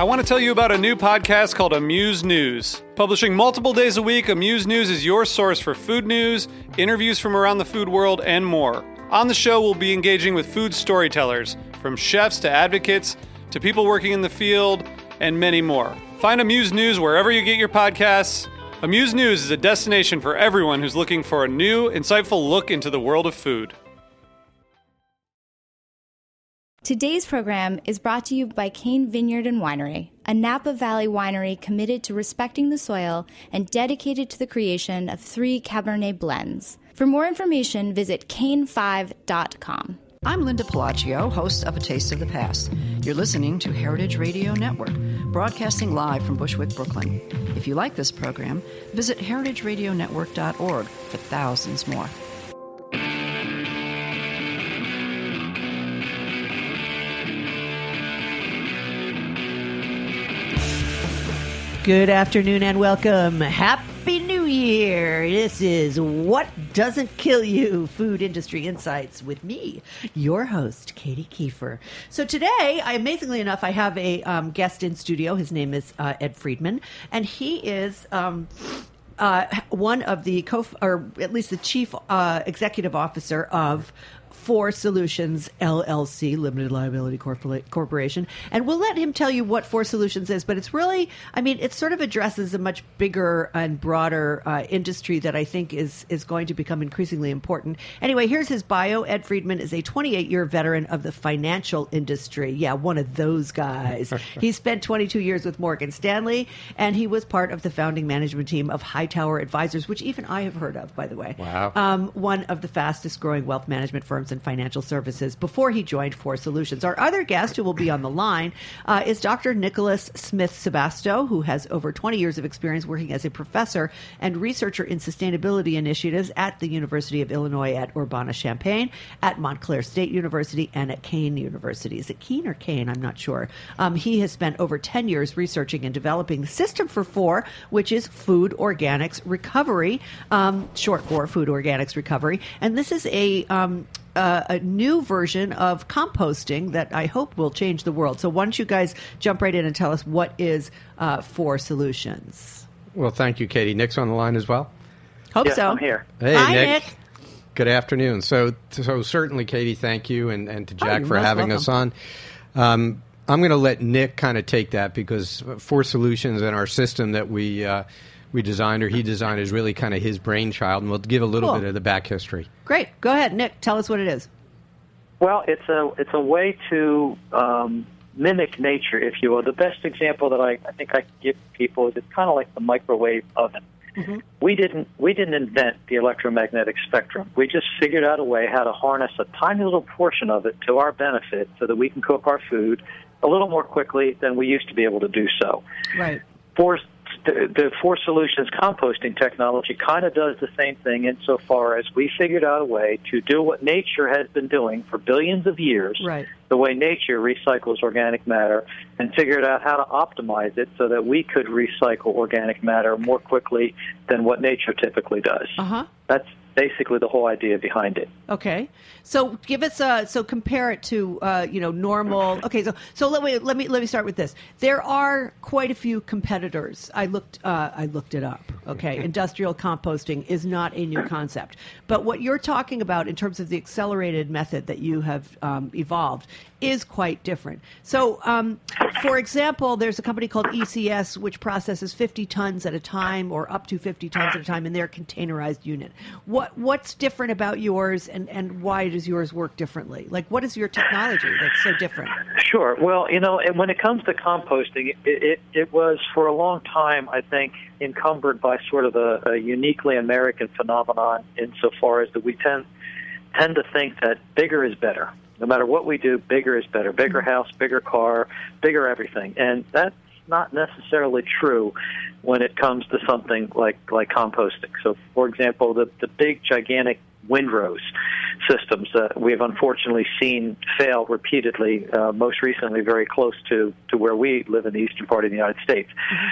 I want to tell you about a new podcast called Amuse News. Publishing multiple days a week, Amuse News is your source for food news, interviews from around the food world, and more. On the show, we'll be engaging with food storytellers, from chefs to advocates to people working in the field, and many more. Find Amuse News wherever you get your podcasts. Amuse News is a destination for everyone who's looking for a new, insightful look into the world of food. Today's program is brought to you by Cain Vineyard and Winery, a Napa Valley winery committed to respecting the soil and dedicated to the creation of 3 Cabernet blends. For more information, visit cain5.com. I'm Linda Pelaccio, host of A Taste of the Past. You're listening to Heritage Radio Network, broadcasting live from Bushwick, Brooklyn. If you like this program, visit heritageradionetwork.org for thousands more. Good afternoon and welcome. Happy New Year. This is What Doesn't Kill You, Food Industry Insights with me, your host, Katie Kiefer. So today, amazingly enough, I have a guest in studio. His name is Ed Friedman, and he is one of the or at least the chief executive officer of For Solutions LLC, Limited Liability Corporation. And we'll let him tell you what For Solutions is, but it's really, it sort of addresses a much bigger and broader industry that I think is going to become increasingly important. Anyway, here's his bio. Ed Friedman is a 28-year veteran of the financial industry. Yeah, one of those guys. He spent 22 years with Morgan Stanley, and he was part of the founding management team of Hightower Advisors, which even I have heard of, by the way. Wow. One of the fastest growing wealth management firms and financial services before he joined For Solutions. Our other guest who will be on the line is Dr. Nicholas Smith-Sebasto, who has over 20 years of experience working as a professor and researcher in sustainability initiatives at the University of Illinois at Urbana-Champaign, at Montclair State University, and at Kean University. Is it Kean or Kane? I'm not sure. He has spent over 10 years researching and developing the system for FOR, which is Food Organics Recovery, short for Food Organics Recovery. And this is a new version of composting that I hope will change the world. So why don't you guys jump right in and tell us what is For Solutions? Well, thank you, Katie. Nick's on the line as well? Hope yes, so. I'm here. Hey, Hi, Nick. Nick. Good afternoon. So certainly, Katie, thank you, and to Jack you're for most having welcome. us on. I'm going to let Nick kind of take that because For Solutions and our system that we designed or he designed is really kind of his brainchild, and we'll give a little bit of the back history. Great. Go ahead, Nick. Tell us what it is. Well, it's a way to mimic nature, if you will. The best example that I think I can give people is it's kind of like the microwave oven. Mm-hmm. We didn't invent the electromagnetic spectrum. We just figured out a way how to harness a tiny little portion of it to our benefit so that we can cook our food a little more quickly than we used to be able to do so. Right. The For Solutions composting technology kind of does the same thing insofar as we figured out a way to do what nature has been doing for billions of years, right, the way nature recycles organic matter, and figured out how to optimize it so that we could recycle organic matter more quickly than what nature typically does. Uh-huh. That's basically the whole idea behind it. Okay, so give us so compare it to normal. Okay, so let me start with this. There are quite a few competitors. I looked it up. Okay, industrial composting is not a new concept, but what you're talking about in terms of the accelerated method that you have evolved is quite different. So, for example, there's a company called ECS which processes 50 tons at a time or up to 50 tons at a time in their containerized unit. What's different about yours, and why does yours work differently? Like, what is your technology that's so different? Sure. Well, and when it comes to composting, it was for a long time, I think, encumbered by sort of a uniquely American phenomenon insofar as that we tend to think that bigger is better. No matter what we do, bigger is better. Bigger house, bigger car, bigger everything. And that's not necessarily true when it comes to something like composting. So, for example, the big, gigantic windrows systems that we have unfortunately seen fail repeatedly, most recently very close to where we live in the eastern part of the United States.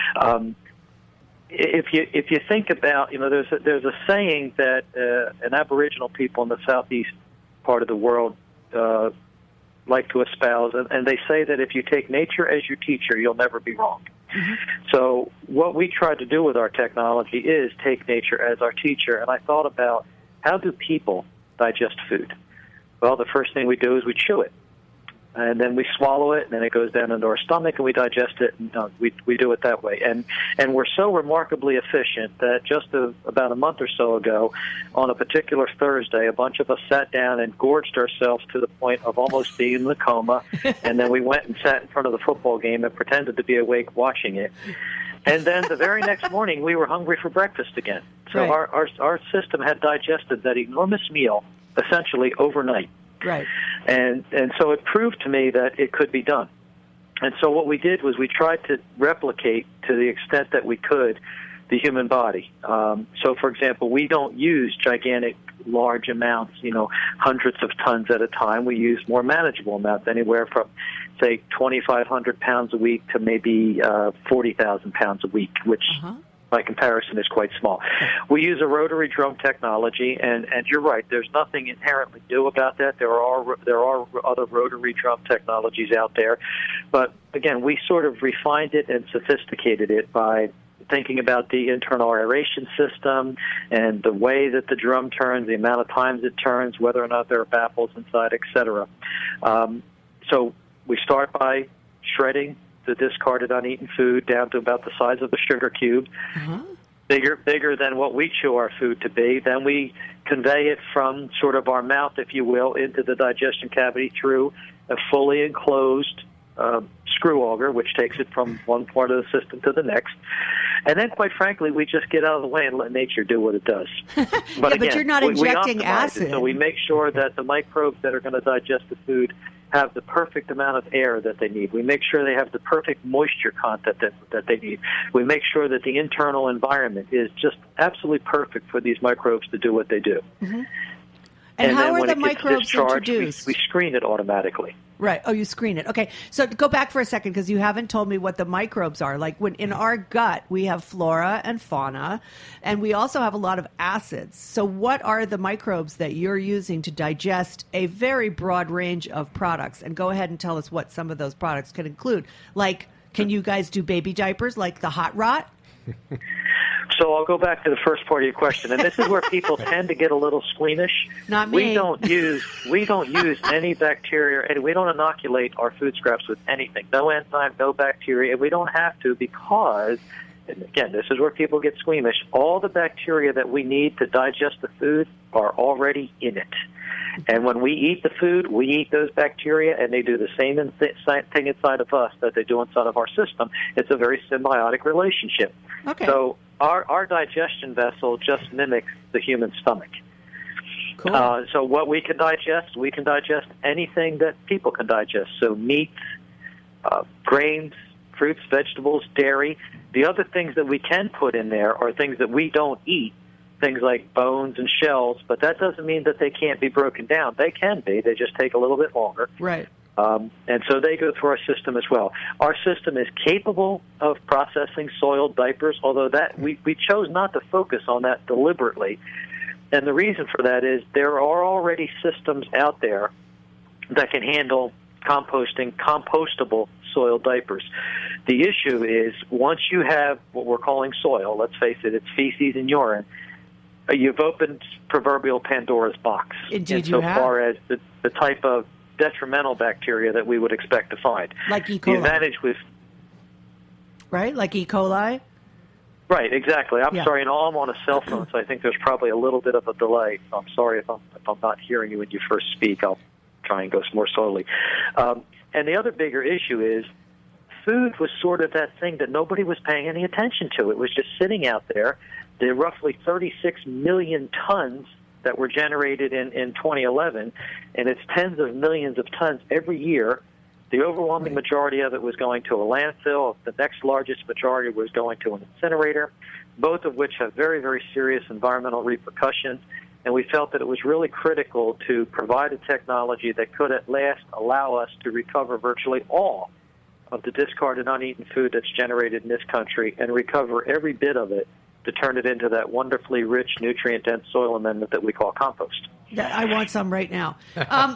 If you think about, there's a saying that an Aboriginal people in the southeast part of the world like to espouse, and they say that if you take nature as your teacher, you'll never be wrong. Mm-hmm. So what we try to do with our technology is take nature as our teacher, and I thought about how do people digest food? Well, the first thing we do is we chew it. And then we swallow it, and then it goes down into our stomach, and we digest it. And we do it that way. And we're so remarkably efficient that just about a month or so ago, on a particular Thursday, a bunch of us sat down and gorged ourselves to the point of almost being in a coma. And then we went and sat in front of the football game and pretended to be awake watching it. And then the very next morning, we were hungry for breakfast again. So Right. our system had digested that enormous meal essentially overnight. Right. And so it proved to me that it could be done. And so what we did was we tried to replicate to the extent that we could the human body. So, for example, we don't use gigantic, large amounts, hundreds of tons at a time. We use more manageable amounts, anywhere from, say, 2,500 pounds a week to maybe 40,000 pounds a week, which by comparison is quite small. We use a rotary drum technology, and you're right, there's nothing inherently new about that. There are other rotary drum technologies out there. But, again, we sort of refined it and sophisticated it by thinking about the internal aeration system and the way that the drum turns, the amount of times it turns, whether or not there are baffles inside, etc. So we start by shredding the discarded uneaten food down to about the size of a sugar cube, bigger than what we chew our food to be. Then we convey it from sort of our mouth, if you will, into the digestion cavity through a fully enclosed screw auger, which takes it from one part of the system to the next. And then, quite frankly, we just get out of the way and let nature do what it does. But but you're not injecting we optimize acid. it, so we make sure that the microbes that are going to digest the food have the perfect amount of air that they need. We make sure they have the perfect moisture content that they need. We make sure that the internal environment is just absolutely perfect for these microbes to do what they do. Mm-hmm. And how then are when the it gets microbes discharged, introduced? we screen it automatically. Right. Oh, you screen it. Okay. So go back for a second because you haven't told me what the microbes are. Like when in our gut, we have flora and fauna, and we also have a lot of acids. So what are the microbes that you're using to digest a very broad range of products? And go ahead and tell us what some of those products could include. Like, can you guys do baby diapers like the Hot Rot? So I'll go back to the first part of your question, and this is where people tend to get a little squeamish. Not me. We don't use any bacteria, and we don't inoculate our food scraps with anything. No enzyme, no bacteria, and we don't have to because, and again, this is where people get squeamish. All the bacteria that we need to digest the food are already in it. And when we eat the food, we eat those bacteria, and they do the same thing inside of us that they do inside of our system. It's a very symbiotic relationship. Okay. So our digestion vessel just mimics the human stomach. Cool. So what we can digest anything that people can digest. So meat, grains, fruits, vegetables, dairy. The other things that we can put in there are things that we don't eat, things like bones and shells, but that doesn't mean that they can't be broken down. They can be. They just take a little bit longer. Right. And so they go through our system as well. Our system is capable of processing soiled diapers, although that we chose not to focus on that deliberately. And the reason for that is there are already systems out there that can handle composting compostable soiled diapers. The issue is once you have what we're calling soil, let's face it, it's feces and urine, you've opened proverbial Pandora's box. Indeed, you have. Insofar as the type of detrimental bacteria that we would expect to find. Like E. coli. The advantage with... Right? Like E. coli? Right, exactly. I'm sorry, and I'm on a cell phone, so I think there's probably a little bit of a delay. So I'm sorry if I'm not hearing you when you first speak. I'll try and go more slowly. And the other bigger issue is food was sort of that thing that nobody was paying any attention to. It was just sitting out there. The roughly 36 million tons that were generated in 2011, and it's tens of millions of tons every year. The overwhelming majority of it was going to a landfill. The next largest majority was going to an incinerator, both of which have very, very serious environmental repercussions. And we felt that it was really critical to provide a technology that could at last allow us to recover virtually all of the discarded uneaten food that's generated in this country and recover every bit of it to turn it into that wonderfully rich, nutrient-dense soil amendment that we call compost. I want some right now.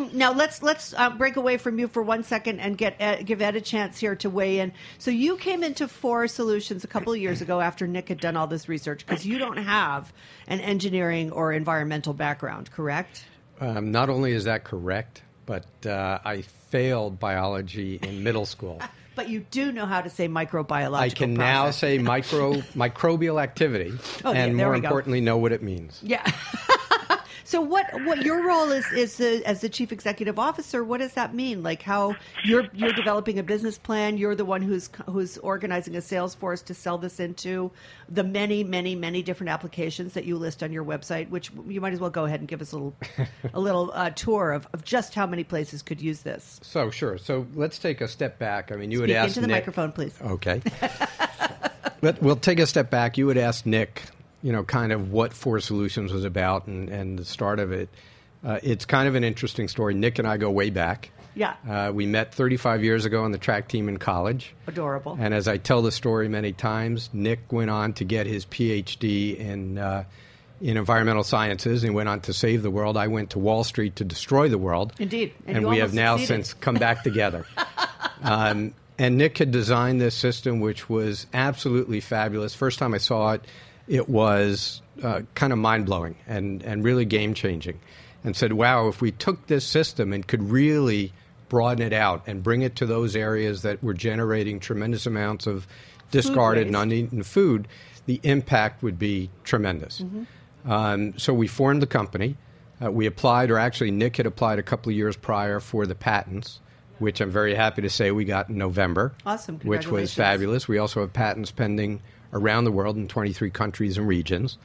Now let's break away from you for 1 second and give Ed a chance here to weigh in. So you came into Forest Solutions a couple of years ago after Nick had done all this research, because you don't have an engineering or environmental background, correct? Not only is that correct, but I failed biology in middle school. But you do know how to say microbiological I can now say microbial activity, and more importantly, know what it means. Yeah. So what your role is as the chief executive officer? What does that mean? Like how you're developing a business plan? You're the one who's organizing a sales force to sell this into the many, many, many different applications that you list on your website. Which you might as well go ahead and give us a little tour of just how many places could use this. So sure. So let's take a step back. I mean, you would ask into the Nick, microphone, please. Okay. We'll take a step back. You would ask Nick, kind of what Forest Solutions was about and the start of it. It's kind of an interesting story. Nick and I go way back. Yeah. We met 35 years ago on the track team in college. Adorable. And as I tell the story many times, Nick went on to get his PhD in environmental sciences and went on to save the world. I went to Wall Street to destroy the world. Indeed. And we have now since come back together. And Nick had designed this system, which was absolutely fabulous. First time I saw it, it was kind of mind-blowing and really game-changing, and said, wow, if we took this system and could really broaden it out and bring it to those areas that were generating tremendous amounts of discarded and uneaten food, the impact would be tremendous. Mm-hmm. So we formed the company. We applied, or actually Nick had applied a couple of years prior for the patents, which I'm very happy to say we got in November. Awesome. Which was fabulous. We also have patents pending around the world in 23 countries and regions.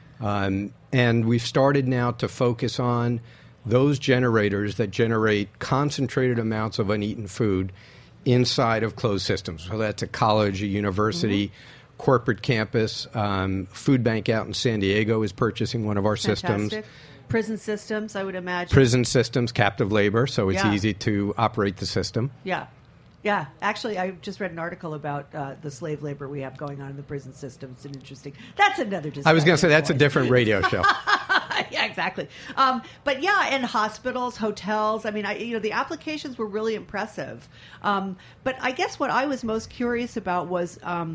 And we've started now to focus on those generators that generate concentrated amounts of uneaten food inside of closed systems. So that's a college, a university, mm-hmm. corporate campus. Food Bank out in San Diego is purchasing one of our systems. Prison systems, I would imagine. Prison systems, captive labor, so it's easy to operate the system. Yeah. Yeah, actually, I just read an article about the slave labor we have going on in the prison system. It's interesting. That's another discussion. I was going to say that's a different radio show. Yeah, exactly. But yeah, and hospitals, hotels. I mean, the applications were really impressive. But I guess what I was most curious about was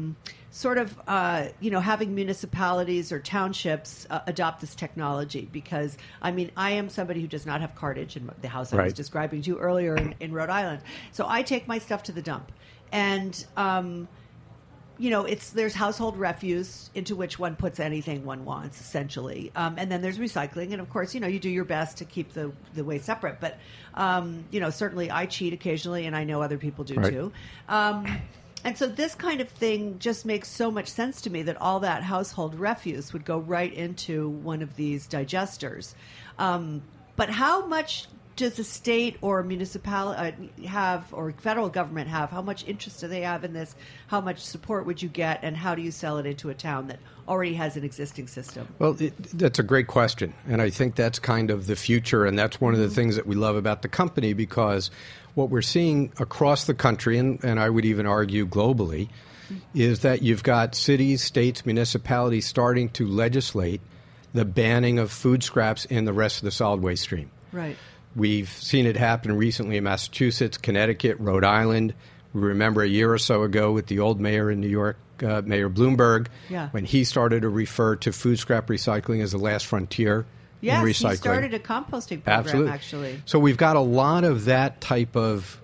having municipalities or townships adopt this technology, because, I mean, I am somebody who does not have cartage in the house I was describing to you earlier in Rhode Island. So I take my stuff to the dump. And, there's household refuse into which one puts anything one wants, essentially. And then there's recycling. And, of course, you do your best to keep the waste separate. But, certainly I cheat occasionally, and I know other people do too. And so this kind of thing just makes so much sense to me, that all that household refuse would go right into one of these digesters. But how much does the state or municipality have, or federal government have? How much interest do they have in this? How much support would you get? And how do you sell it into a town that already has an existing system? Well, that's a great question. And I think that's kind of the future. And that's one of the things that we love about the company, because what we're seeing across the country, and I would even argue globally, is that you've got cities, states, municipalities starting to legislate the banning of food scraps in the rest of the solid waste stream. Right. We've seen it happen recently in Massachusetts, Connecticut, Rhode Island. We remember a year or so ago with the old mayor in New York, Mayor Bloomberg, when he started to refer to food scrap recycling as the last frontier. Yes, in recycling. He started a composting program, actually. So we've got a lot of that type of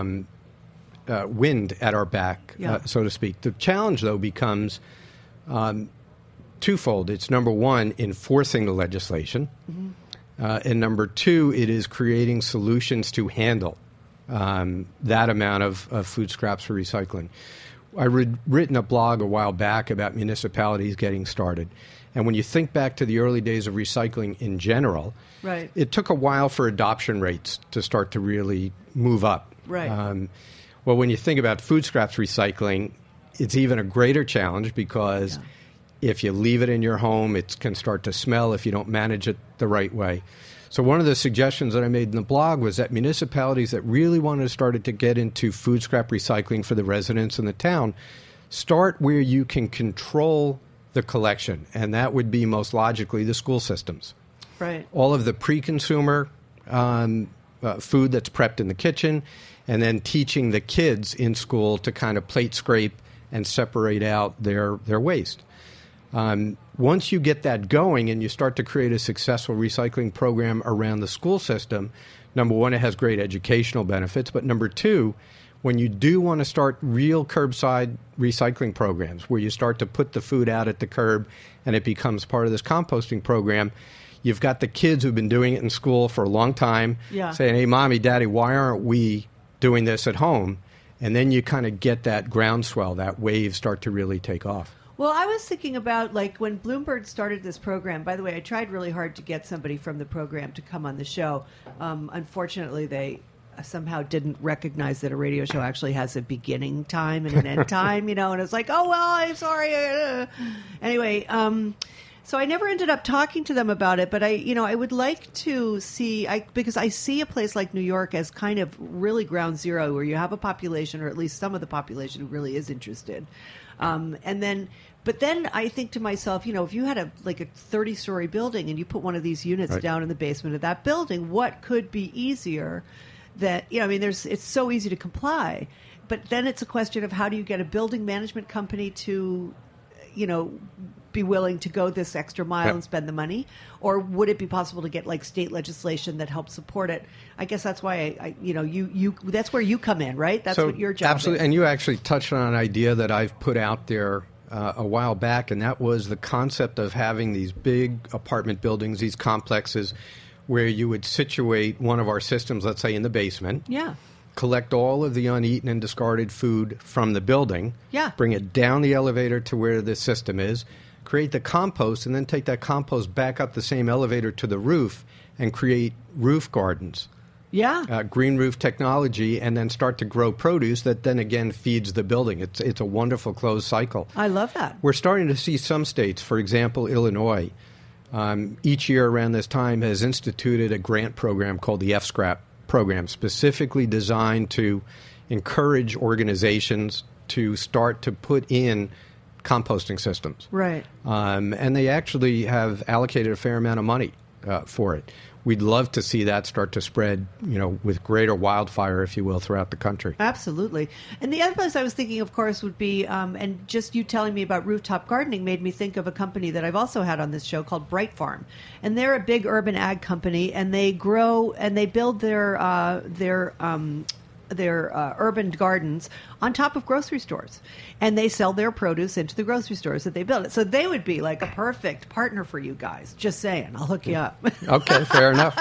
wind at our back, so to speak. The challenge, though, becomes twofold. It's, number one, enforcing the legislation. Mm-hmm. And number two, it is creating solutions to handle that amount of food scraps for recycling. I written a blog a while back about municipalities getting started. And when you think back to the early days of recycling in general, it took a while for adoption rates to start to really move up. Right. Well, when you think about food scraps recycling, it's even a greater challenge, because if you leave it in your home, it can start to smell if you don't manage it the right way. So one of the suggestions that I made in the blog was that municipalities that really wanted to start to get into food scrap recycling for the residents in the town, start where you can control the collection, and that would be most logically the school systems. Right. All of the pre-consumer food that's prepped in the kitchen, and then teaching the kids in school to kind of plate scrape and separate out their waste. Once you get that going and you start to create a successful recycling program around the school system, number one, it has great educational benefits. But number two, when you do want to start real curbside recycling programs where you start to put the food out at the curb and it becomes part of this composting program, you've got the kids who've been doing it in school for a long time saying, hey, Mommy, Daddy, why aren't we doing this at home? And then you kind of get that groundswell, that wave start to really take off. Well, I was thinking about, like, when Bloomberg started this program. By the way, I tried really hard to get somebody from the program to come on the show. Unfortunately, they somehow didn't recognize that a radio show actually has a beginning time and an end time, and it's like, oh, well, I'm sorry. Anyway, so I never ended up talking to them about it, but I would like to see, because I see a place like New York as kind of really ground zero where you have a population, or at least some of the population, who really is interested. But then I think to myself, if you had a 30-story building and you put one of these units down in the basement of that building, what could be easier? That it's so easy to comply, but then it's a question of how do you get a building management company to, be willing to go this extra mile and spend the money, or would it be possible to get state legislation that helps support it? I guess that's why you that's where you come in, right? That's what your job absolutely is. And you actually touched on an idea that I've put out there a while back, and that was the concept of having these big apartment buildings, these complexes, where you would situate one of our systems, let's say in the basement. Yeah. Collect all of the uneaten and discarded food from the building. Yeah. Bring it down the elevator to where the system is. Create the compost, and then take that compost back up the same elevator to the roof and create roof gardens. Yeah. Green roof technology, and then start to grow produce that then again feeds the building. It's a wonderful closed cycle. I love that. We're starting to see some states, for example, Illinois, each year around this time has instituted a grant program called the F-SCRAP program, specifically designed to encourage organizations to start to put in composting systems. Right. And they actually have allocated a fair amount of money for it. We'd love to see that start to spread, with greater wildfire, if you will, throughout the country. Absolutely. And the other place I was thinking, of course, would be, and just you telling me about rooftop gardening made me think of a company that I've also had on this show called Bright Farm. And they're a big urban ag company, and they grow and they build their urban gardens on top of grocery stores, and they sell their produce into the grocery stores that they build it. So they would be like a perfect partner for you guys. Just saying, I'll hook you up. Okay, fair enough.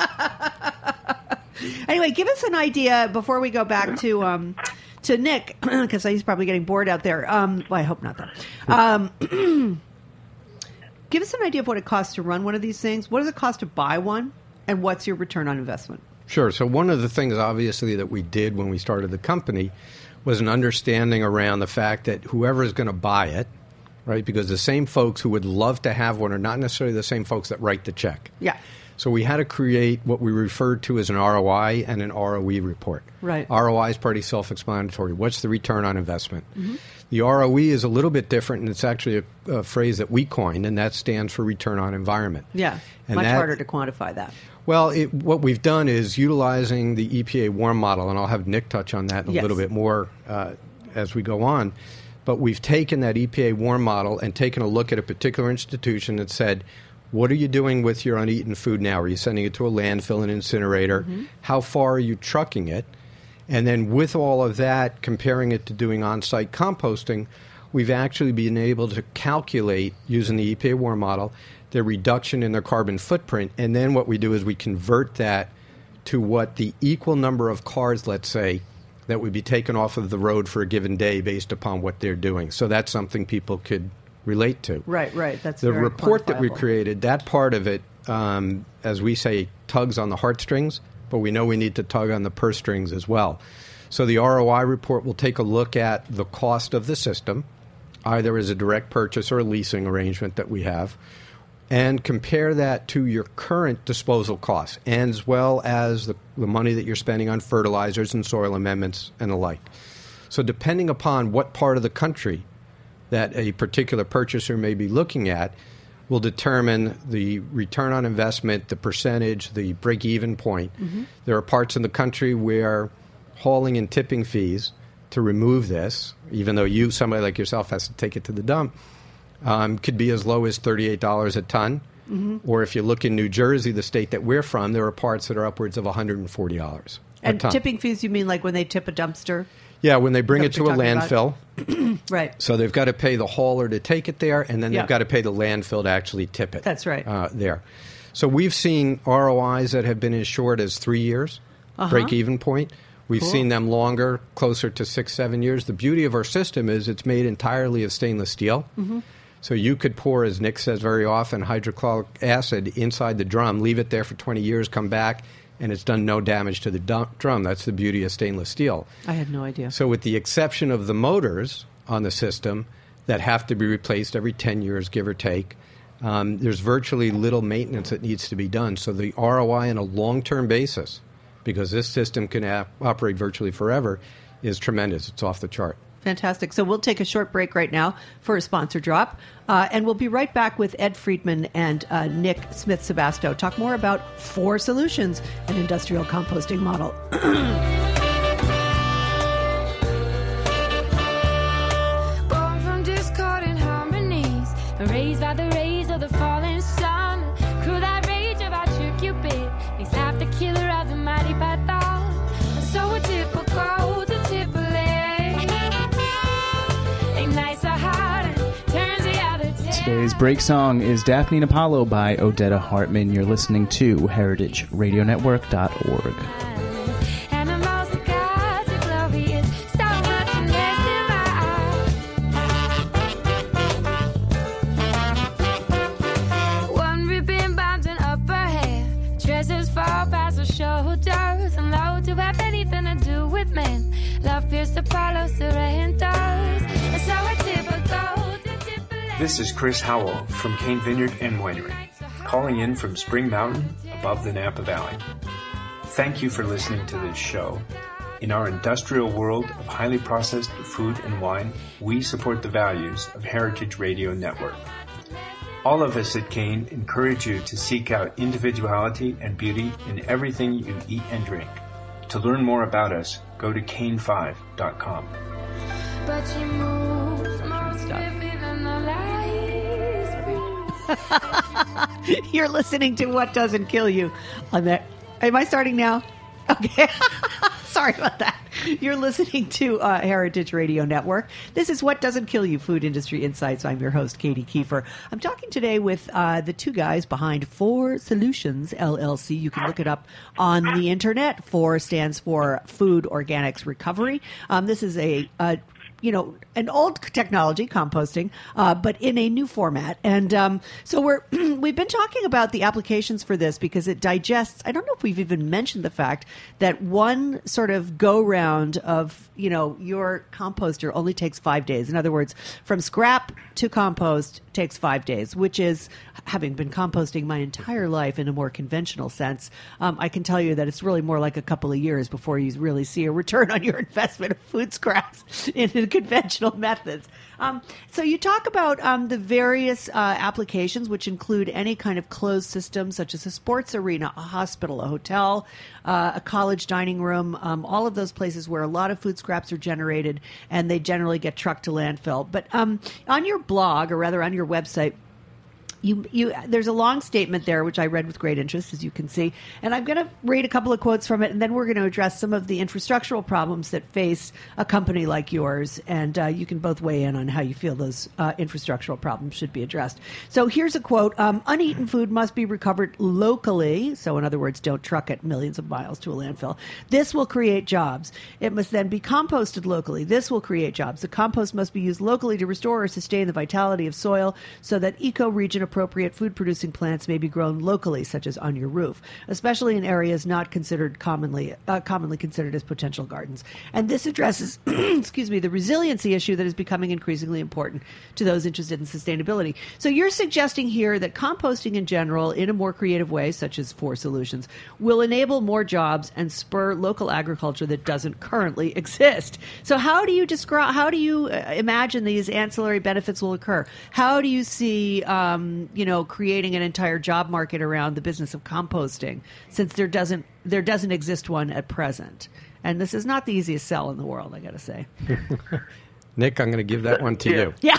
Anyway, give us an idea before we go back to Nick, because he's probably getting bored out there. Well, I hope not, though. Give us an idea of what it costs to run one of these things. What does it cost to buy one, and what's your return on investment? Sure. So one of the things, obviously, that we did when we started the company was an understanding around the fact that whoever is going to buy it, right, because the same folks who would love to have one are not necessarily the same folks that write the check. Yeah. So we had to create what we referred to as an ROI and an ROE report. Right. ROI is pretty self-explanatory. What's the return on investment? Mm-hmm. The ROE is a little bit different, and it's actually a phrase that we coined, and that stands for return on environment. Yeah, and much harder to quantify that. Well, what we've done is utilizing the EPA WARM model, and I'll have Nick touch on that in a little bit more as we go on. But we've taken that EPA WARM model and taken a look at a particular institution and said, what are you doing with your uneaten food now? Are you sending it to a landfill, an incinerator? Mm-hmm. How far are you trucking it? And then with all of that, comparing it to doing on-site composting, we've actually been able to calculate, using the EPA WARM model, their reduction in their carbon footprint. And then what we do is we convert that to what the equal number of cars, let's say, that would be taken off of the road for a given day based upon what they're doing. So that's something people could relate to. Right. That's the report that we created, that part of it, as we say, tugs on the heartstrings, but we know we need to tug on the purse strings as well. So the ROI report will take a look at the cost of the system, either as a direct purchase or a leasing arrangement that we have, and compare that to your current disposal costs, as well as the money that you're spending on fertilizers and soil amendments and the like. So depending upon what part of the country that a particular purchaser may be looking at, will determine the return on investment, the percentage, the break-even point. There are parts in the country where hauling and tipping fees to remove this, even though somebody like yourself has to take it to the dump, could be as low as $38 a ton. Or if you look in New Jersey, the state that we're from, there are parts that are upwards of $140 And a ton. tipping fees, you mean like when they tip a dumpster? Yeah, when they bring it Is that to a what you're talking landfill. Right. So they've got to pay the hauler to take it there, and then Yeah. they've got to pay the landfill to actually tip it. That's right. There. So we've seen ROIs that have been as short as 3 years, break-even point. We've seen them longer, closer to 6-7 years. The beauty of our system is it's made entirely of stainless steel. So you could pour, as Nick says very often, hydrochloric acid inside the drum, leave it there for 20 years, come back, and it's done no damage to the drum. That's the beauty of stainless steel. I had no idea. So with the exception of the motors on the system that have to be replaced every 10 years, give or take, there's virtually little maintenance that needs to be done. So the ROI on a long-term basis, because this system can operate virtually forever, is tremendous. It's off the chart. Fantastic. So we'll take a short break right now for a sponsor drop. And we'll be right back with Ed Friedman and Nick Smith-Sebasto. Talk more about 4 Solutions, an industrial composting model. Born from discord and harmonies, raised by the rays of the falling sun. Crew that rage about your Cupid, makes life the killer of the mighty python. So we're typical to Triple A. Ignites our heart and turns the other day. Today's break song is Daphne and Apollo by Odetta Hartman. You're listening to heritageradionetwork.org. Animals to God's glory is so much less in my eyes. One ribbon bound and up her hair, dresses fall past her shoulders, and low to have anything to do with men. Love pierced Apollo surrenders, and so a typical. This is Chris Howell from Cane Vineyard and Winery, calling in from Spring Mountain above the Napa Valley. Thank you for listening to this show. In our industrial world of highly processed food and wine, we support the values of Heritage Radio Network. All of us at Cane encourage you to seek out individuality and beauty in everything you eat and drink. To learn more about us, go to cane5.com. But she moves more swiftly than the lights. You're listening to What Doesn't Kill You on that. Am I starting now? Okay. Sorry about that. You're listening to Heritage Radio Network. This is What Doesn't Kill You, Food Industry Insights. I'm your host, Katie Kiefer. I'm talking today with the 2 guys behind 4 Solutions, LLC. You can look it up on the internet. 4 stands for Food Organics Recovery. This is an old technology, composting, but in a new format. And so we've been talking about the applications for this because it digests. I don't know if we've even mentioned the fact that one sort of go-round of, your composter only takes 5 days. In other words, from scrap to compost takes 5 days, which is, having been composting my entire life in a more conventional sense, I can tell you that it's really more like a couple of years before you really see a return on your investment of food scraps in the conventional methods. So you talk about the various applications, which include any kind of closed system, such as a sports arena, a hospital, a hotel, a college dining room, all of those places where a lot of food scraps are generated, and they generally get trucked to landfill. But on your blog, or rather on your website, there's a long statement there, which I read with great interest, as you can see. And I'm going to read a couple of quotes from it, and then we're going to address some of the infrastructural problems that face a company like yours. And you can both weigh in on how you feel those infrastructural problems should be addressed. So here's a quote. Uneaten food must be recovered locally. So in other words, don't truck it millions of miles to a landfill. This will create jobs. It must then be composted locally. This will create jobs. The compost must be used locally to restore or sustain the vitality of soil so that eco-region appropriate food-producing plants may be grown locally, such as on your roof, especially in areas not considered commonly considered as potential gardens. And this addresses, the resiliency issue that is becoming increasingly important to those interested in sustainability. So you're suggesting here that composting in general, in a more creative way, such as 4 Solutions, will enable more jobs and spur local agriculture that doesn't currently exist. So how do you imagine these ancillary benefits will occur? How do you see on, creating an entire job market around the business of composting, since there doesn't exist one at present. And this is not the easiest sell in the world, I got to say. Nick, I'm going to give that one to you. Yeah.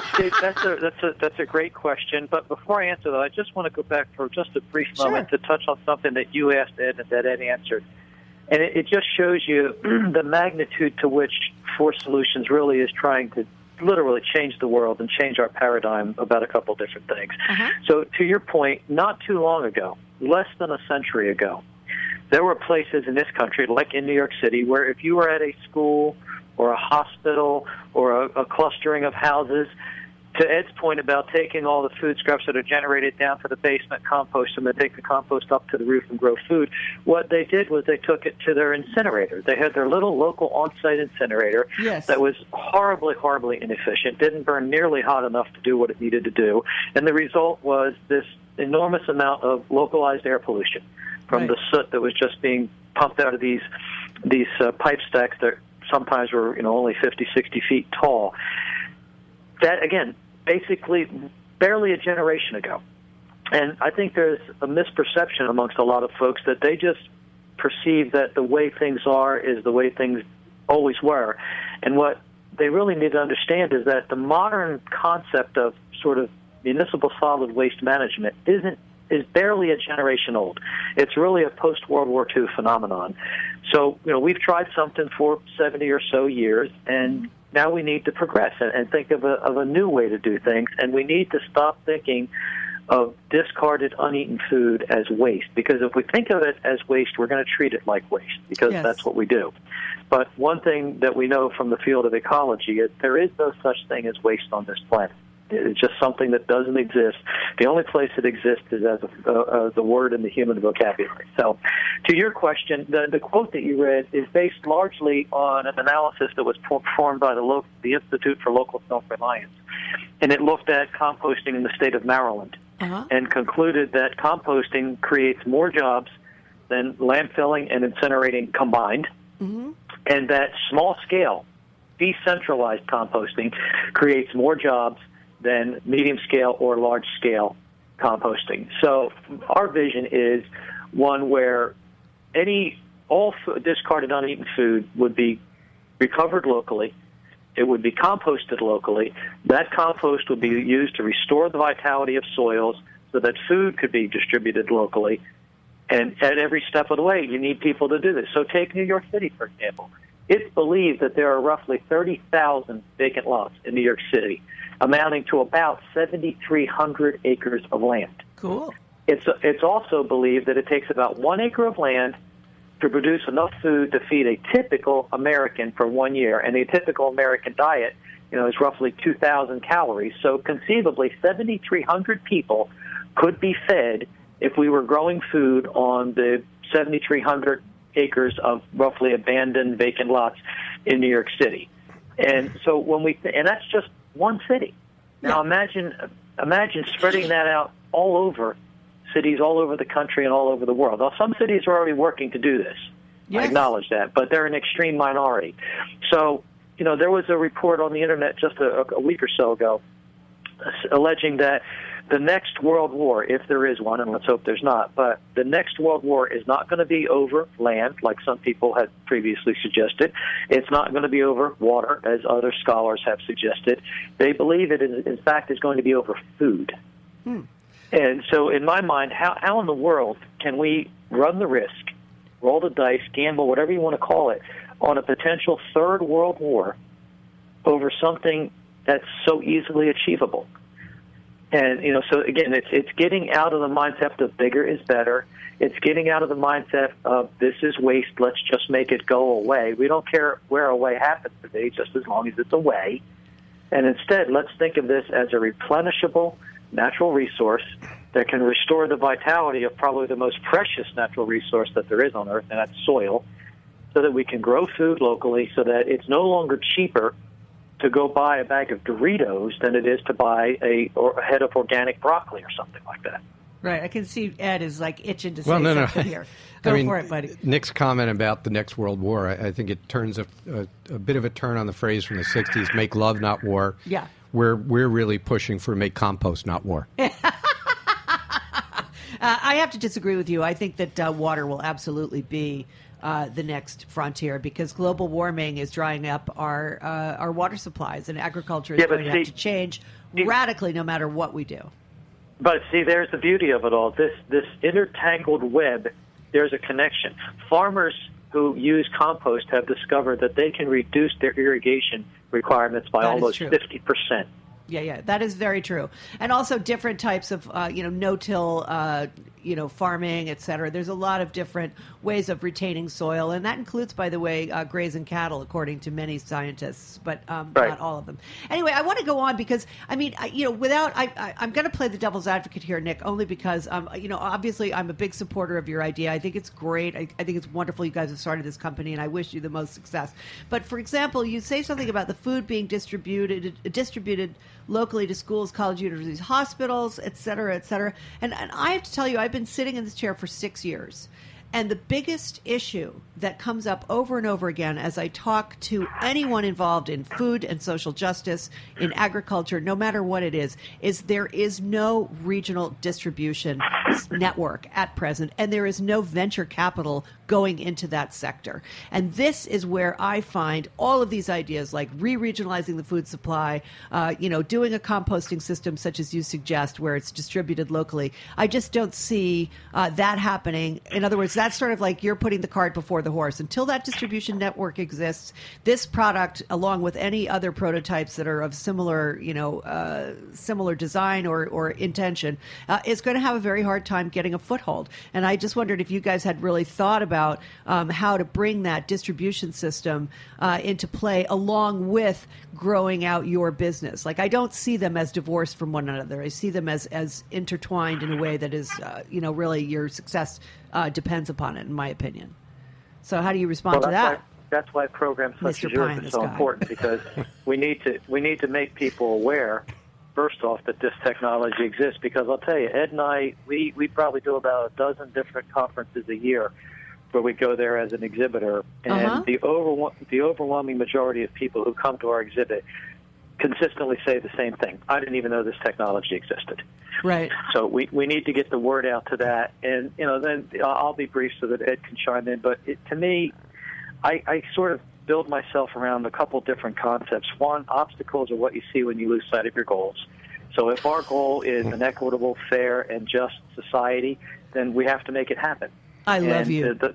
That's a great question. But before I answer that, I just want to go back for just a brief moment to touch on something that you asked Ed and that Ed answered. And it just shows you the magnitude to which Force Solutions really is trying to literally change the world and change our paradigm about a couple different things. So to your point, not too long ago, less than a century ago, there were places in this country, like in New York City, where if you were at a school or a hospital or a clustering of houses, to Ed's point about taking all the food scraps that are generated down to the basement, compost them, and take the compost up to the roof and grow food, what they did was they took it to their incinerator. They had their little local on-site incinerator that was horribly, horribly inefficient, didn't burn nearly hot enough to do what it needed to do, and the result was this enormous amount of localized air pollution from the soot that was just being pumped out of these pipe stacks that sometimes were only 50, 60 feet tall. That, again, basically barely a generation ago. And I think there's a misperception amongst a lot of folks that they just perceive that the way things are is the way things always were. And what they really need to understand is that the modern concept of sort of municipal solid waste management is barely a generation old. It's really a post-World War II phenomenon. So, we've tried something for 70 or so years, and now we need to progress and think of a new way to do things, and we need to stop thinking of discarded, uneaten food as waste, because if we think of it as waste, we're going to treat it like waste, because that's what we do. But one thing that we know from the field of ecology is there is no such thing as waste on this planet. It's just something that doesn't exist. The only place it exists is as the word in the human vocabulary. So, to your question, the quote that you read is based largely on an analysis that was performed by the Institute for Local Self-Reliance, and it looked at composting in the state of Maryland and concluded that composting creates more jobs than landfilling and incinerating combined, and that small-scale, decentralized composting creates more jobs than medium-scale or large-scale composting. So our vision is one where all discarded, uneaten food would be recovered locally. It would be composted locally. That compost would be used to restore the vitality of soils so that food could be distributed locally. And at every step of the way, you need people to do this. So take New York City, for example. It's believed that there are roughly 30,000 vacant lots in New York City, amounting to about 7,300 acres of land. Cool. It's also believed that it takes about 1 acre of land to produce enough food to feed a typical American for 1 year. And a typical American diet, is roughly 2,000 calories. So conceivably, 7,300 people could be fed if we were growing food on the 7,300 acres of roughly abandoned vacant lots in New York City. And so and that's just one city. Now imagine spreading that out all over cities all over the country and all over the world. Now, some cities are already working to do this. I acknowledge that, but they're an extreme minority. So, there was a report on the internet just a week or so ago alleging that the next world war, if there is one, and let's hope there's not, but the next world war is not going to be over land, like some people had previously suggested. It's not going to be over water, as other scholars have suggested. They believe it, in fact, is going to be over food. And so in my mind, how in the world can we run the risk, roll the dice, gamble, whatever you want to call it, on a potential third world war over something that's so easily achievable? And, so again, it's getting out of the mindset of bigger is better. It's getting out of the mindset of this is waste, let's just make it go away. We don't care where away happens to be, just as long as it's away. And instead, let's think of this as a replenishable natural resource that can restore the vitality of probably the most precious natural resource that there is on Earth, and that's soil, so that we can grow food locally, so that it's no longer cheaper to go buy a bag of Doritos than it is to buy a head of organic broccoli or something like that. Right. I can see Ed is itching to say something here. Go for it, buddy. Nick's comment about the next world war, I think it turns a bit of a turn on the phrase from the 60s, make love, not war. Yeah. We're really pushing for make compost, not war. I have to disagree with you. I think that water will absolutely be the next frontier because global warming is drying up our water supplies, and agriculture is going to have to change radically no matter what we do. But see, there's the beauty of it all. This intertangled web, there's a connection. Farmers who use compost have discovered that they can reduce their irrigation requirements by almost 50%. Yeah, that is very true. And also different types of, no-till, farming, et cetera. There's a lot of different ways of retaining soil, and that includes, by the way, grazing cattle, according to many scientists, but not all of them. Anyway, I want to go on because, I'm going to play the devil's advocate here, Nick, only because, obviously I'm a big supporter of your idea. I think it's great. I think it's wonderful you guys have started this company, and I wish you the most success. But, for example, you say something about the food being distributed locally to schools, college, universities, hospitals, et cetera, et cetera. And I have to tell you, I've been sitting in this chair for 6 years. And the biggest issue that comes up over and over again as I talk to anyone involved in food and social justice, in agriculture, no matter what it is there is no regional distribution network at present, and there is no venture capital going into that sector. And this is where I find all of these ideas like re-regionalizing the food supply, doing a composting system such as you suggest where it's distributed locally. I just don't see that happening. In other words, that's sort of like you're putting the cart before the horse. Until that distribution network exists, this product, along with any other prototypes that are of similar design or intention, is going to have a very hard time getting a foothold. And I just wondered if you guys had really thought about how to bring that distribution system into play along with growing out your business. Like, I don't see them as divorced from one another. I see them as intertwined in a way that is, really your success depends upon it, in my opinion. So how do you respond to that? That's why programs such as yours are so important, because we need to make people aware, first off, that this technology exists. Because I'll tell you, Ed and I, we probably do about a dozen different conferences a year where we go there as an exhibitor, and the overwhelming majority of people who come to our exhibit consistently say the same thing. I didn't even know this technology existed. Right. So we need to get the word out to that, and then I'll be brief so that Ed can chime in. But to me, I sort of build myself around a couple different concepts. One, obstacles are what you see when you lose sight of your goals. So if our goal is an equitable, fair, and just society, then we have to make it happen. I love you. The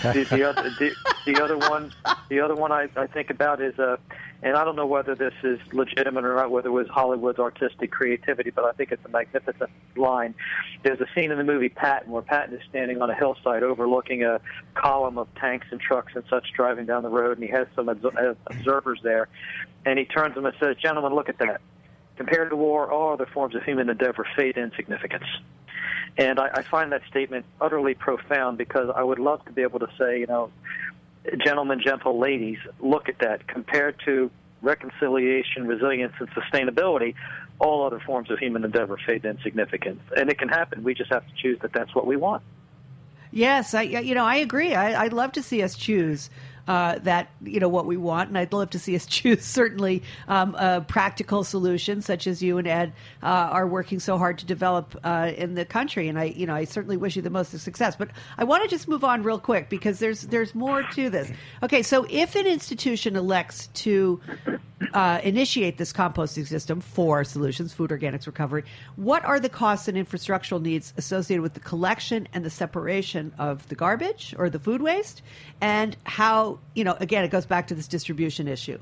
other one I think about is and I don't know whether this is legitimate or not, whether it was Hollywood's artistic creativity, but I think it's a magnificent line. There's a scene in the movie Patton where Patton is standing on a hillside overlooking a column of tanks and trucks and such driving down the road, and he has some observers there, and he turns to them and says, "Gentlemen, look at that. Compared to war, all other forms of human endeavor fade to insignificance." And I find that statement utterly profound, because I would love to be able to say, gentlemen, gentle ladies, look at that. Compared to reconciliation, resilience, and sustainability, all other forms of human endeavor fade to insignificance. And it can happen. We just have to choose that that's what we want. Yes, I agree. I'd love to see us choose what we want, and I'd love to see us choose certainly a practical solution, such as you and Ed are working so hard to develop in the country. And I certainly wish you the most of success. But I want to just move on real quick, because there's more to this. Okay, so if an institution elects to initiate this composting system for Solutions Food Organics Recovery, what are the costs and infrastructural needs associated with the collection and the separation of the garbage or the food waste? And how, again, it goes back to this distribution issue.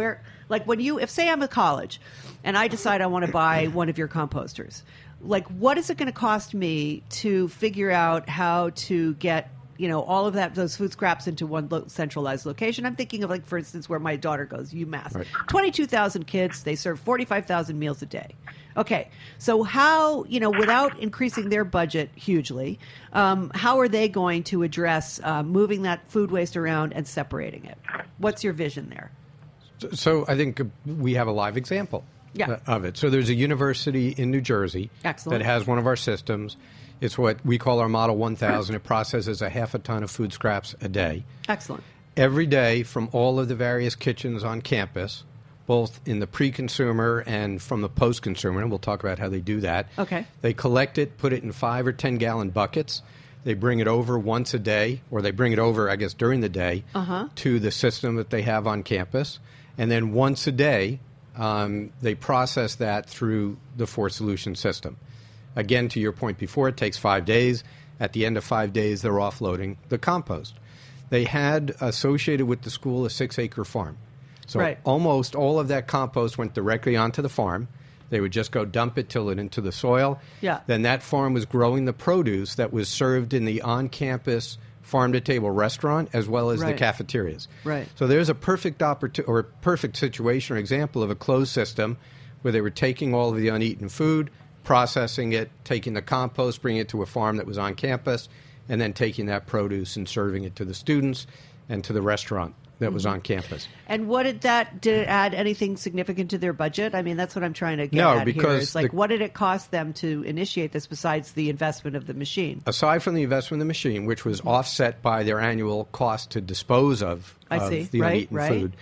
If say I'm a college and I decide I want to buy one of your composters, what is it going to cost me to figure out how to get all of those food scraps into one centralized location? I'm thinking of, for instance, where my daughter goes, UMass. Right. 22,000 kids, they serve 45,000 meals a day. Okay, so how, without increasing their budget hugely, how are they going to address moving that food waste around and separating it? What's your vision there? So I think we have a live example of it. So there's a university in New Jersey that has one of our systems. It's what we call our Model 1000. It processes 0.5 ton of food scraps a day. Excellent. Every day, from all of the various kitchens on campus, both in the pre-consumer and from the post-consumer, and we'll talk about how they do that. Okay. They collect it, put it in 5 or 10 gallon buckets. They bring it over once a day, or they bring it over, I guess, during the day to the system that they have on campus. And then once a day, they process that through the 4Solutions system. Again, to your point before, it takes 5 days. At the end of 5 days, they're offloading the compost. They had associated with the school a 6-acre farm. So almost all of that compost went directly onto the farm. They would just go dump it, till it into the soil. Yeah. Then that farm was growing the produce that was served in the on-campus farm-to-table restaurant as well as the cafeterias. Right. So there's a perfect perfect situation or example of a closed system where they were taking all of the uneaten food, processing it, taking the compost, bringing it to a farm that was on campus, and then taking that produce and serving it to the students and to the restaurant that was on campus. And what did it add anything significant to their budget? I mean, that's what I'm trying to get at because here. It's like, what did it cost them to initiate this besides the investment of the machine? Aside from the investment in the machine, which was offset by their annual cost to dispose of the uneaten food,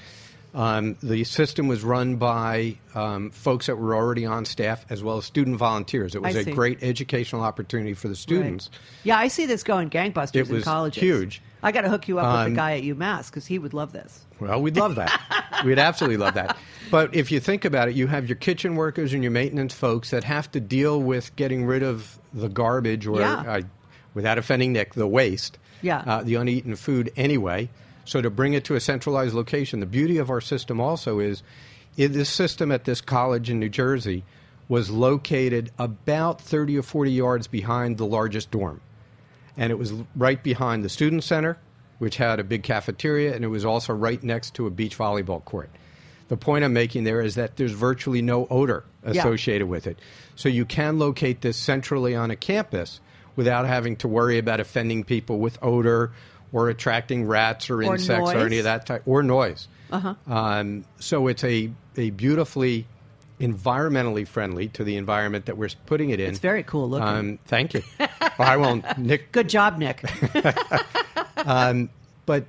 the system was run by folks that were already on staff as well as student volunteers. It was a great educational opportunity for the students. Right. Yeah, I see this going gangbusters in colleges. It was huge. I got to hook you up with the guy at UMass because he would love this. Well, we'd love that. We'd absolutely love that. But if you think about it, you have your kitchen workers and your maintenance folks that have to deal with getting rid of the garbage or, without offending Nick, the waste, the uneaten food anyway. So to bring it to a centralized location, the beauty of our system also is this system at this college in New Jersey was located about 30 or 40 yards behind the largest dorm. And it was right behind the student center, which had a big cafeteria, and it was also right next to a beach volleyball court. The point I'm making there is that there's virtually no odor associated with it. So you can locate this centrally on a campus without having to worry about offending people with odor or attracting rats or insects or any of that type, or noise. So it's a beautifully environmentally friendly to the environment that we're putting it in. It's very cool looking. Thank you. Well, I won't, Nick. Good job, Nick. But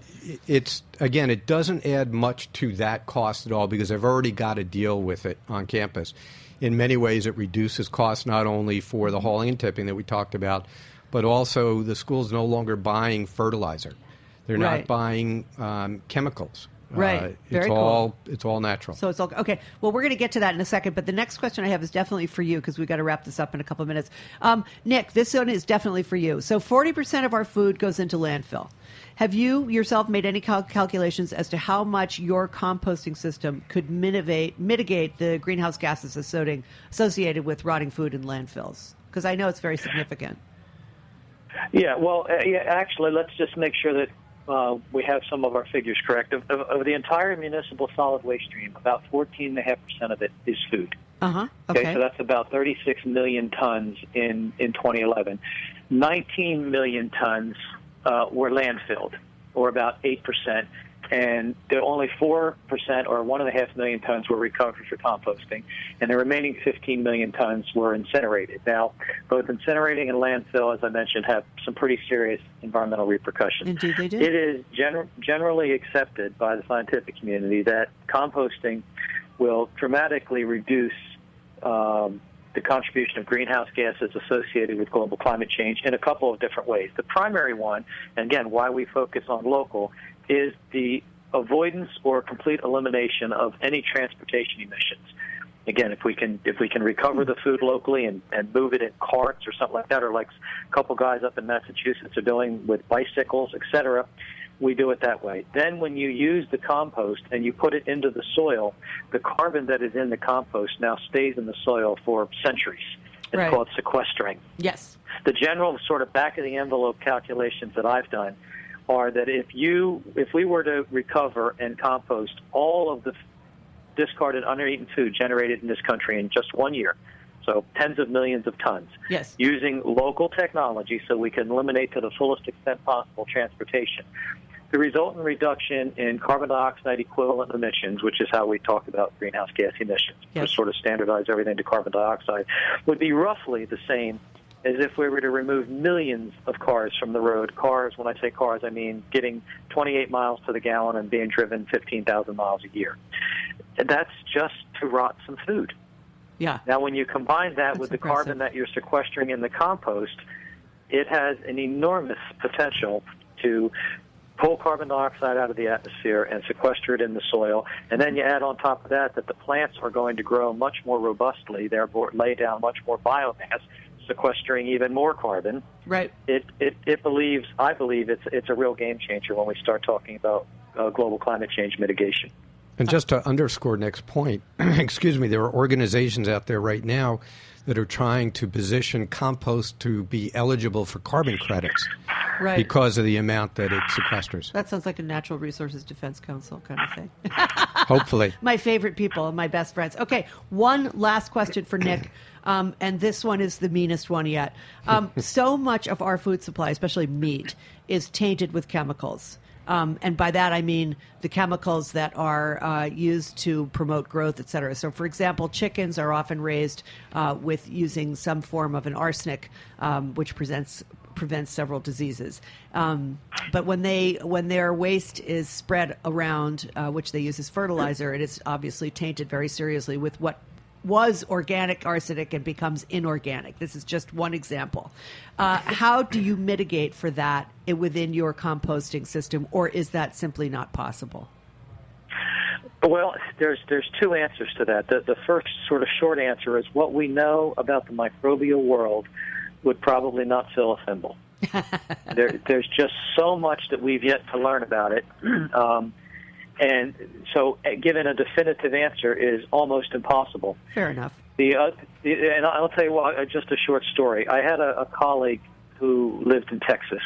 it doesn't add much to that cost at all because they've already got to deal with it on campus. In many ways, it reduces costs not only for the hauling and tipping that we talked about, but also the school's no longer buying fertilizer. They're not buying chemicals. Right. It's all natural. So it's all okay. Well, we're going to get to that in a second, but the next question I have is definitely for you because we've got to wrap this up in a couple of minutes. Nick, this one is definitely for you. So 40% of our food goes into landfill. Have you yourself made any calculations as to how much your composting system could mitigate the greenhouse gases associated with rotting food in landfills? Because I know it's very significant. Yeah, well, actually, let's just make sure that we have some of our figures correct. Of the entire municipal solid waste stream, about 14.5% of it is food. Okay, so that's about 36 million tons in 2011. 19 million tons were landfilled, or about 8%, and only 4% or 1.5 million tons were recovered for composting, and the remaining 15 million tons were incinerated. Now, both incinerating and landfill, as I mentioned, have some pretty serious environmental repercussions. Indeed they do. It is generally accepted by the scientific community that composting will dramatically reduce the contribution of greenhouse gases associated with global climate change in a couple of different ways. The primary one, and again, why we focus on local, is the avoidance or complete elimination of any transportation emissions. Again, if we can recover the food locally and move it in carts or something like that, or like a couple guys up in Massachusetts are doing with bicycles, etc., we do it that way. Then when you use the compost and you put it into the soil, the carbon that is in the compost now stays in the soil for centuries. It's called sequestering. Yes. The general sort of back-of-the-envelope calculations that I've done are that if we were to recover and compost all of the discarded uneaten food generated in this country in just 1 year, so tens of millions of tons, using local technology so we can eliminate to the fullest extent possible transportation, the resultant reduction in carbon dioxide equivalent emissions, which is how we talk about greenhouse gas emissions, to sort of standardize everything to carbon dioxide, would be roughly the same as if we were to remove millions of cars from the road. Cars, when I say cars, I mean getting 28 miles to the gallon and being driven 15,000 miles a year. that's just to rot some food. Yeah. Now, when you combine that with the carbon that you're sequestering in the compost, it has an enormous potential to pull carbon dioxide out of the atmosphere and sequester it in the soil. And then you add on top of that the plants are going to grow much more robustly, therefore lay down much more biomass, sequestering even more carbon. Right. I believe it's a real game changer when we start talking about global climate change mitigation. And just to underscore Nick's point, excuse me, there are organizations out there right now that are trying to position compost to be eligible for carbon credits because of the amount that it sequesters. That sounds like a Natural Resources Defense Council kind of thing. Hopefully. My favorite people, my best friends. Okay, one last question for Nick, and this one is the meanest one yet. So much of our food supply, especially meat, is tainted with chemicals. And by that, I mean the chemicals that are used to promote growth, et cetera. So, for example, chickens are often raised with using some form of an arsenic, which prevents several diseases. But when their waste is spread around, which they use as fertilizer, it is obviously tainted very seriously with what was organic arsenic and becomes inorganic. This is just one example. How do you mitigate for that within your composting system, or is that simply not possible? Well, there's two answers to that. The first sort of short answer is what we know about the microbial world would probably not fill a thimble. There's just so much that we've yet to learn about it. And so giving a definitive answer is almost impossible. Fair enough. And I'll tell you just a short story. I had a colleague who lived in Texas,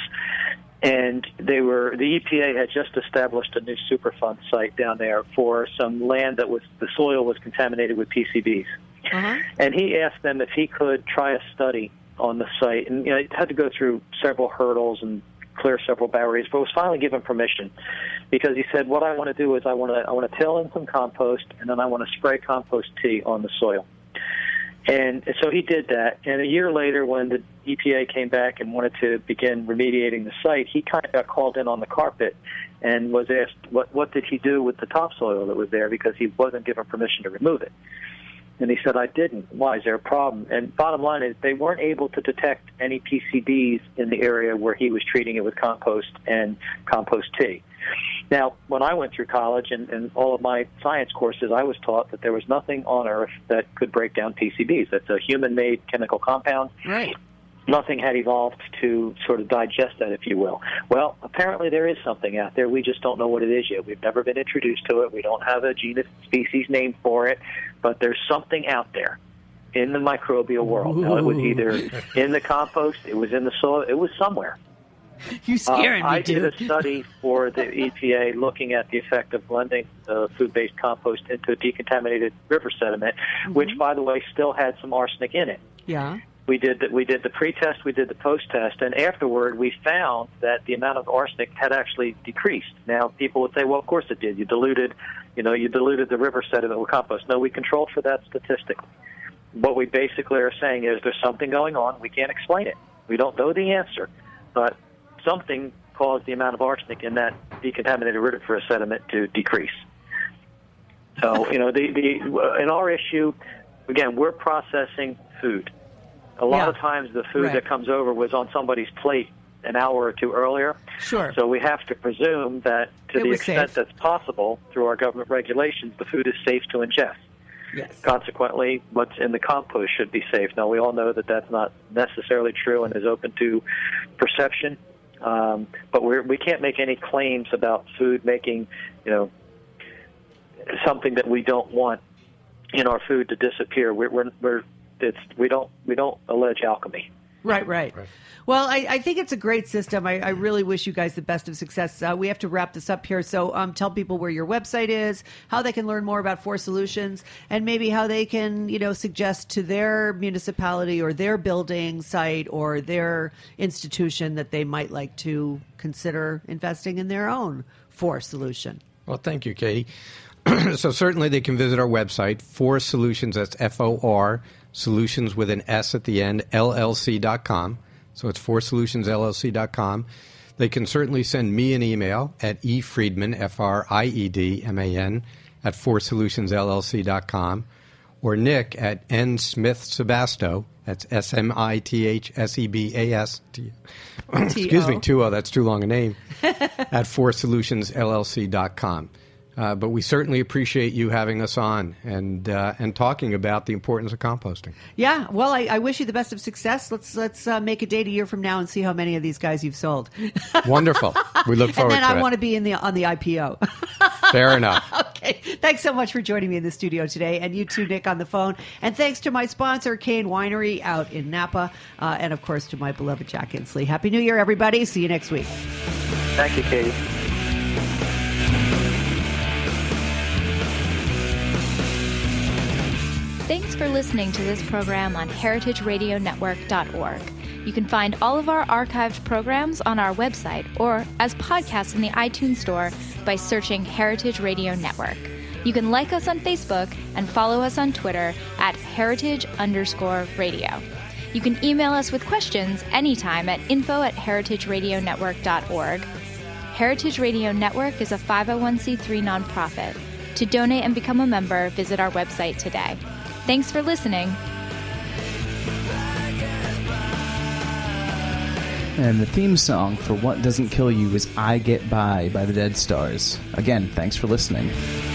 and the EPA had just established a new Superfund site down there for some land that the soil was contaminated with PCBs. Uh-huh. And he asked them if he could try a study on the site, and it had to go through several hurdles and clear several barriers, but was finally given permission because he said, what I want to do is I want to till in some compost, and then I want to spray compost tea on the soil. And so he did that, and a year later when the EPA came back and wanted to begin remediating the site, he kind of got called in on the carpet and was asked what did he do with the topsoil that was there because he wasn't given permission to remove it. And he said, I didn't. Why? Is there a problem? And bottom line is they weren't able to detect any PCBs in the area where he was treating it with compost and compost tea. Now, when I went through college and all of my science courses, I was taught that there was nothing on Earth that could break down PCBs. That's a human-made chemical compound. Right. Nothing had evolved to sort of digest that, if you will. Well, apparently there is something out there. We just don't know what it is yet. We've never been introduced to it. We don't have a genus species name for it, but there's something out there in the microbial world. Now, it was either in the compost, it was in the soil, it was somewhere. You're scaring me, I did a study for the EPA looking at the effect of blending food-based compost into decontaminated river sediment, which, by the way, still had some arsenic in it. Yeah. We did the pre-test, we did the post-test, and afterward we found that the amount of arsenic had actually decreased. Now, people would say, well, of course it did. You diluted the river sediment with compost. No, we controlled for that statistically. What we basically are saying is there's something going on. We can't explain it. We don't know the answer, but something caused the amount of arsenic in that decontaminated river sediment to decrease. So, in our issue, again, we're processing food. A lot of times the food that comes over was on somebody's plate an hour or two earlier. Sure. So we have to presume that to the extent that's possible through our government regulations, the food is safe to ingest. Yes. Consequently, what's in the compost should be safe. Now, we all know that that's not necessarily true and is open to perception. But we can't make any claims about food making, something that we don't want in our food to disappear. We don't allege alchemy. Right. Well, I think it's a great system. I really wish you guys the best of success. We have to wrap this up here. So tell people where your website is, how they can learn more about Four Solutions, and maybe how they can, suggest to their municipality or their building site or their institution that they might like to consider investing in their own Four solution. Well, thank you, Katie. So certainly they can visit our website, Four Solutions, that's FOR, solutions with an S at the end, LLC.com. So it's FourSolutionsLLC.com. They can certainly send me an email at efriedman, Friedman, at foursolutionsllc.com, or Nick at nsmithsebasto, that's SMITHSEBAS, excuse me, 2O, that's too long a name, at foursolutionsllc.com. But we certainly appreciate you having us on and talking about the importance of composting. Yeah, well, I wish you the best of success. Let's make a date a year from now and see how many of these guys you've sold. Wonderful. We look forward to it. And then I want to be on the IPO. Fair enough. Okay. Thanks so much for joining me in the studio today, and you too, Nick, on the phone. And thanks to my sponsor, Cain Winery, out in Napa, and of course to my beloved Jack Inslee. Happy New Year, everybody. See you next week. Thank you, Katie. Thanks for listening to this program on heritageradionetwork.org. You can find all of our archived programs on our website or as podcasts in the iTunes Store by searching Heritage Radio Network. You can like us on Facebook and follow us on Twitter at heritage_radio. You can email us with questions anytime at info@heritageradionetwork.org. Heritage Radio Network is a 501c3 nonprofit. To donate and become a member, visit our website today. Thanks for listening. And the theme song for What Doesn't Kill You is I Get By the Dead Stars. Again, thanks for listening.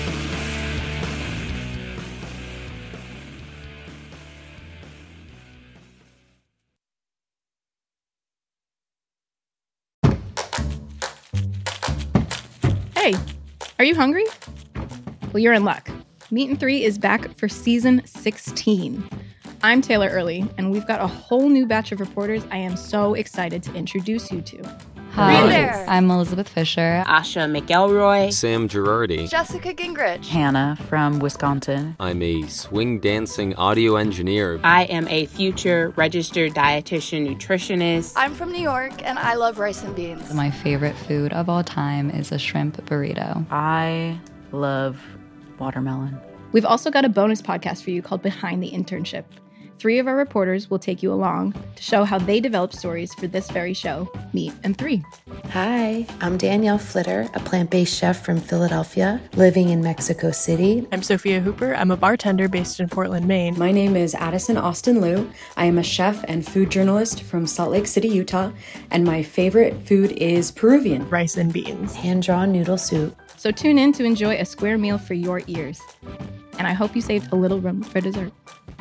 Hey, are you hungry? Well, you're in luck. Meat and 3 is back for season 16. I'm Taylor Early, and we've got a whole new batch of reporters I am so excited to introduce you to. Hi, I'm Elizabeth Fisher. Asha McElroy. Sam Girardi. Jessica Gingrich. Hannah from Wisconsin. I'm a swing dancing audio engineer. I am a future registered dietitian nutritionist. I'm from New York, and I love rice and beans. My favorite food of all time is a shrimp burrito. I love watermelon. We've also got a bonus podcast for you called Behind the Internship. 3 of our reporters will take you along to show how they develop stories for this very show, Meat and 3. Hi, I'm Danielle Flitter, a plant-based chef from Philadelphia, living in Mexico City. I'm Sophia Hooper. I'm a bartender based in Portland, Maine. My name is Addison Austin Liu. I am a chef and food journalist from Salt Lake City, Utah, and my favorite food is Peruvian. Rice and beans. Hand-drawn noodle soup. So tune in to enjoy a square meal for your ears. And I hope you saved a little room for dessert.